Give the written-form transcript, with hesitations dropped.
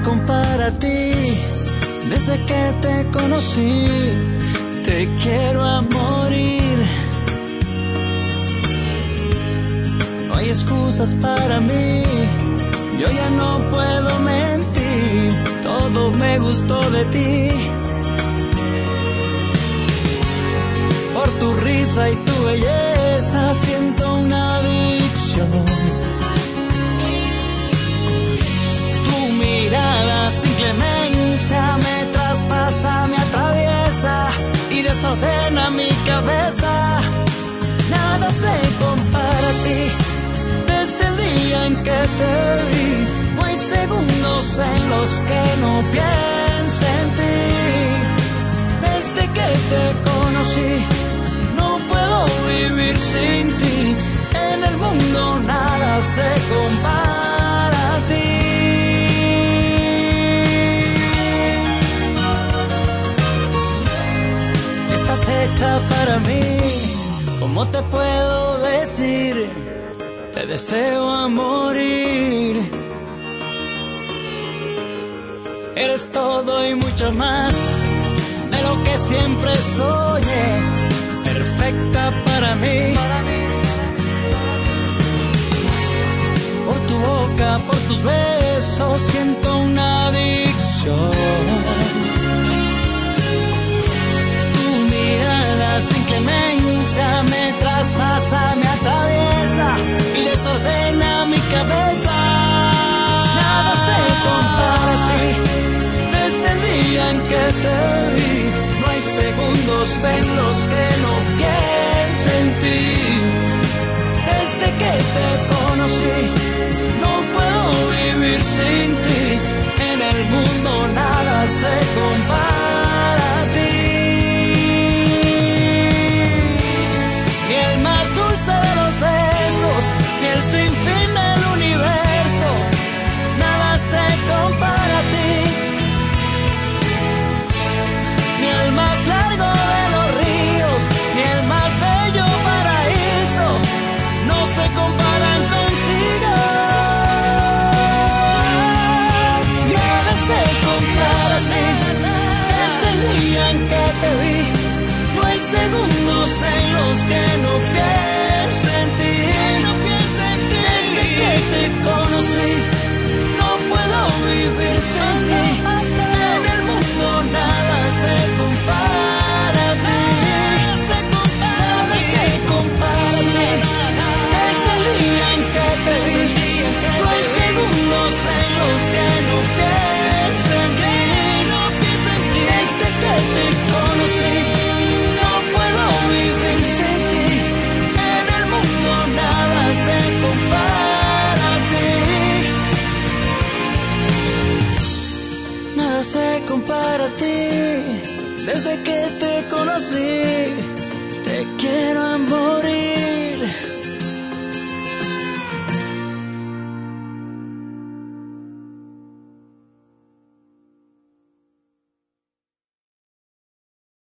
compara a ti. Desde que te conocí, te quiero a morir. No hay excusas para mí, yo ya no puedo mentir. Todo me gustó de ti. Por tu risa y tu belleza siento una adicción. Tu mirada sin clemencia me traspasa, me atraviesa y desordena mi cabeza. Nada se compara a ti. Desde el día en que te vi, no hay segundos en los que no piense en ti. Desde que te conocí, no puedo vivir sin ti. En el mundo nada se compara a ti. Estás hecha para mí, ¿cómo te puedo decir? Te deseo a morir. Eres todo y mucho más de lo que siempre soñé. Perfecta para mí. Por tu boca, por tus besos siento una adicción. Tu mirada sin clemencia me traspasa, me atraviesa y desordena mi cabeza. Nada se compara a ti. Desde el día en que te vi, no hay segundos en los que no piense en ti. Desde que te conocí, no puedo vivir sin ti. En el mundo nada se compara a ti. Ni el más dulce de los besos, ni el sinfín del universo, nada se compara a ti. Ni el más largo de los ríos, ni el más bello paraíso, no se comparan contigo. Nada se compara a ti. Desde el día en que te vi, no hay segundos en los que no piense en ti. Desde que te conocí, no puedo vivir sin ti. En el mundo nada se compara a ti. Nada se compara a ti. Desde el día en que te vi, no hay segundos en los que no pienso en ti. Desde que te conocí, no puedo vivir sin ti. En el mundo nada se compara a ti. Nada se compara a ti. Desde que te conocí, te quiero amor.